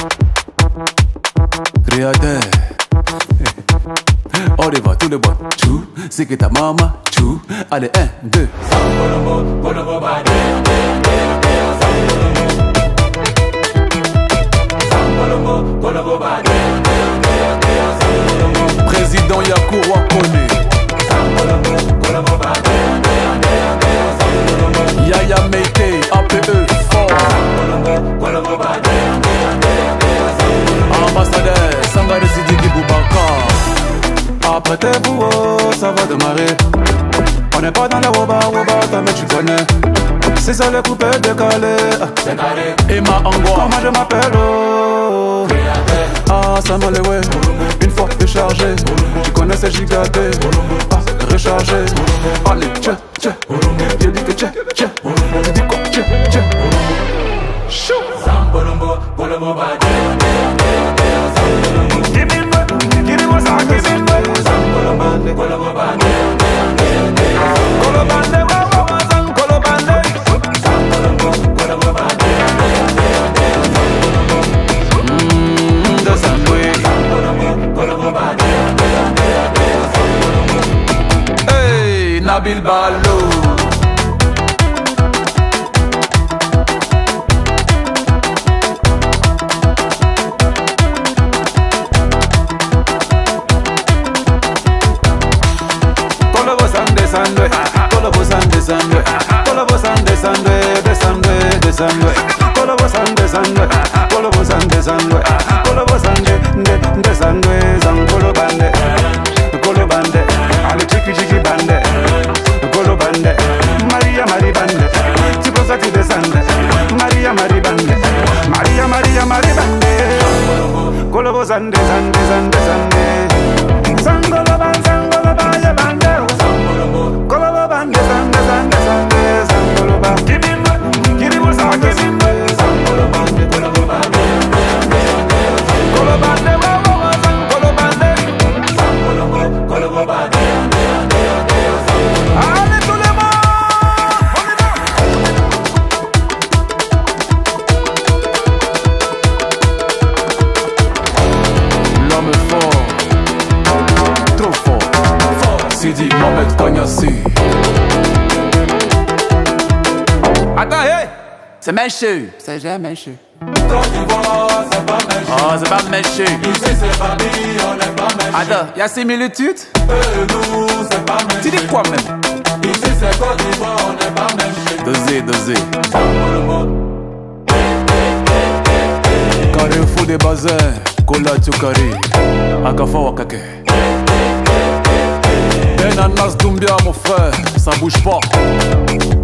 Créateur. On y va, tout le monde. Tchou, c'est que ta maman. Tchou, allez, 1, 2. Président Yakou Wakone. Yaya Meite, APE, fort. Ambassadeur, Sangare Sidiki Boubacar. Apprêtez-vous, ça va démarrer. On n'est pas dans la woba, mais tu connais. C'est ça le coupé décalé. Emma Angwa, comment je m'appelle? Ah, ça m'a ouais. Une fois déchargé, tu connais ces gigatés. Ah, rechargé. Allez, tchè, tchè. J'ai dit que tchè, tchè. Tu dis quoi, tchè, tchè. Chou. Hey, Nabil Ballo. Sidi Mohamed Kognassi. Attends, hey! C'est Menchou. C'est jamais Menchou. Oh, c'est pas Menchou. Ici c'est Babi, on n'est pas Menchou. Attends, y'a similitude? Nous, c'est pas Menchou. Tu dis quoi même? Ici c'est Côte d'Ivoire, on n'est pas Menchou. Dosé. Carrefour des bazins, Kola Tukari, Akafa Wakake. Ananas Doumbia mon frère, ça bouge pas.